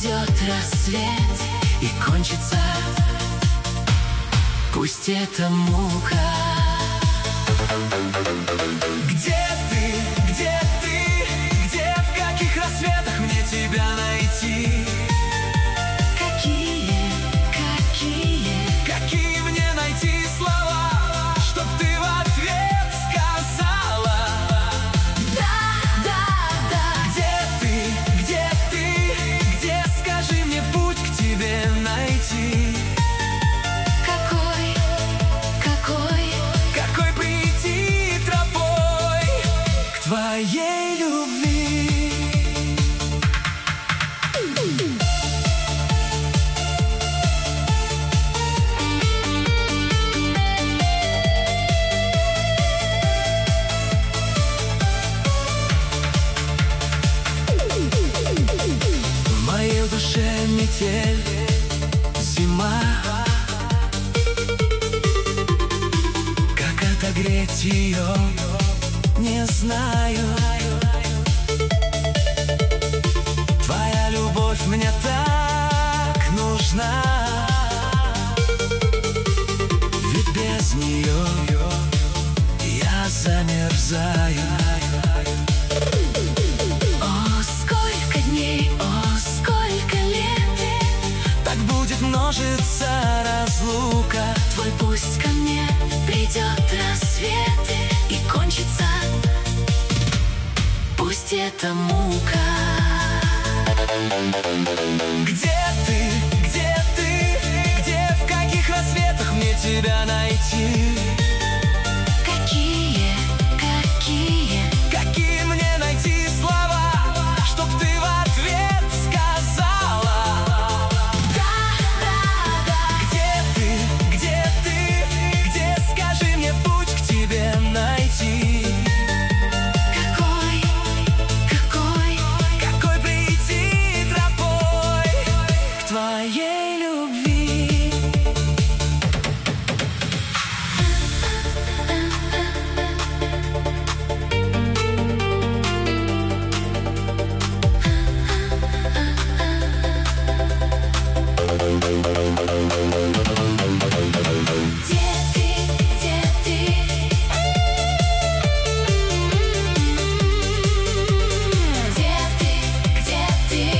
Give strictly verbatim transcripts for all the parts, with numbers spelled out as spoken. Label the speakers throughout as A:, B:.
A: придет рассвет и кончится, пусть это мука. Где ты, где ты, где, в каких рассветах мне тебя найти? Какие, какие, какие мне найти слова, чтоб ты в ответ сказала? Да, да, да. Где ты, где ты, где, скажи мне путь к тебе найти? Какой, какой, какой прийти тропой к твоей любви? В моей душе метель, зима. Как отогреть ее, не знаю. Твоя любовь мне так нужна, ведь без нее я замерзаю. О, сколько дней, о, сколько лет, так будет множиться разлука. Твой пусть ко мне придет рассвет и кончится, пусть это мука. Где ты, где ты, где, в каких рассветах мне тебя найти? Какие, какие, какие мне найти слова, чтоб ты в ответ сказала? Да, да, да. Где ты, где ты, где, скажи мне путь к тебе найти? Какой, какой, какой прийти тропой к твоей любви? Где ты, где ты? Где ты, где ты?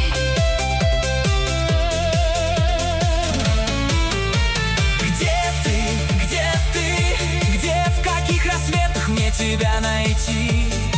A: Где ты, где ты, где, в каких рассветах мне тебя найти?